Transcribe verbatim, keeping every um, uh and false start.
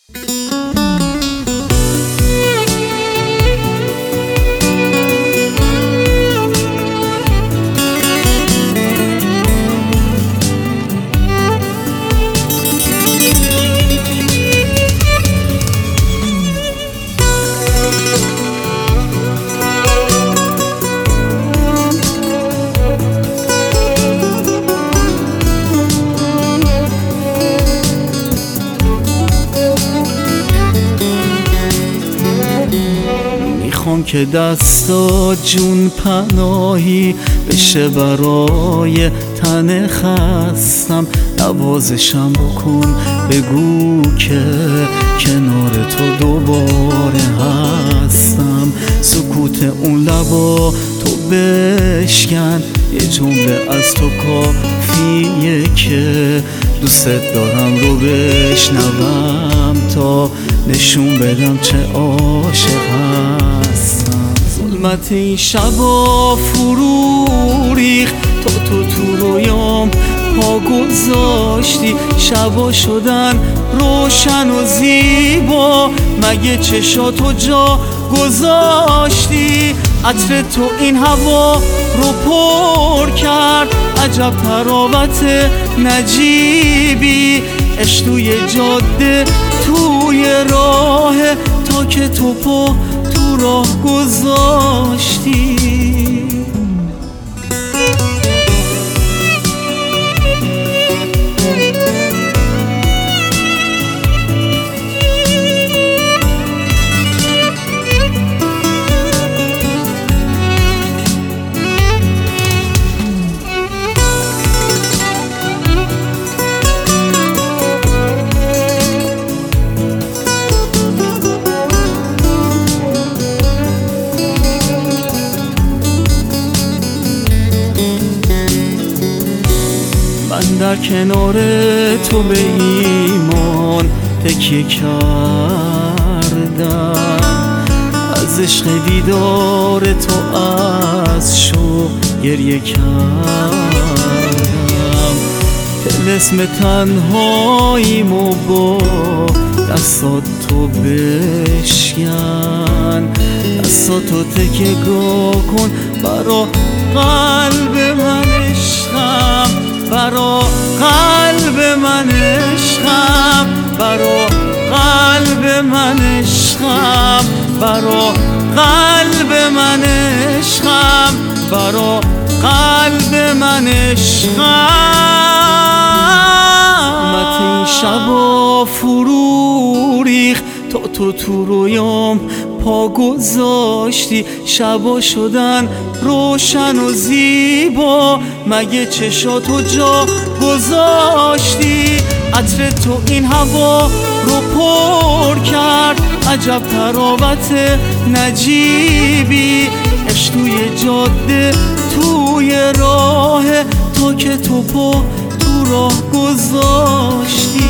میخوام که دستا جون پناهی بشه برای تن خستم، نوازشم بکن بگو که کنار تو دوباره هستم. سکوت اون لبا تو بشکن، یه جمله از تو کافیه که دوست دارم رو بشنوم تا نشون بدم چه عاشق هستم. ظلمت این شبا فرو ریخت، تا تو تو رویام پا گذاشتی. شبا شدن روشن و زیبا، مگه چشاتو جا گذاشتی؟ عطر تو این هوا رو پر کرد، عجب تراوت نجیبی. عشق توی جاده توی راه، تا که تو پا تو راه گذاشتی. من در کنار تو به ایمان تکیه کردم، از عشق دیدار تو از شوق گریه کردم. طلسم تنهاییمو با دستات تو بشکن، دستاتو تکیه‌گاه کن برا قلب من عشقم، برا قلب من عشقم، برا قلب من عشقم، برا قلب من عشقم، برا قلب من عشقم. مت این شبا فرو ریخت، تا تو تو رویام پا گذاشتی. شبا شدن روشن و زیبا، مگه چشاتو جا گذاشتی؟ عطر تو این هوا رو پر کرد، عجب تراوت نجیبی. عشق توی جاده توی راه، تا که تو پا تو راه گذاشتی.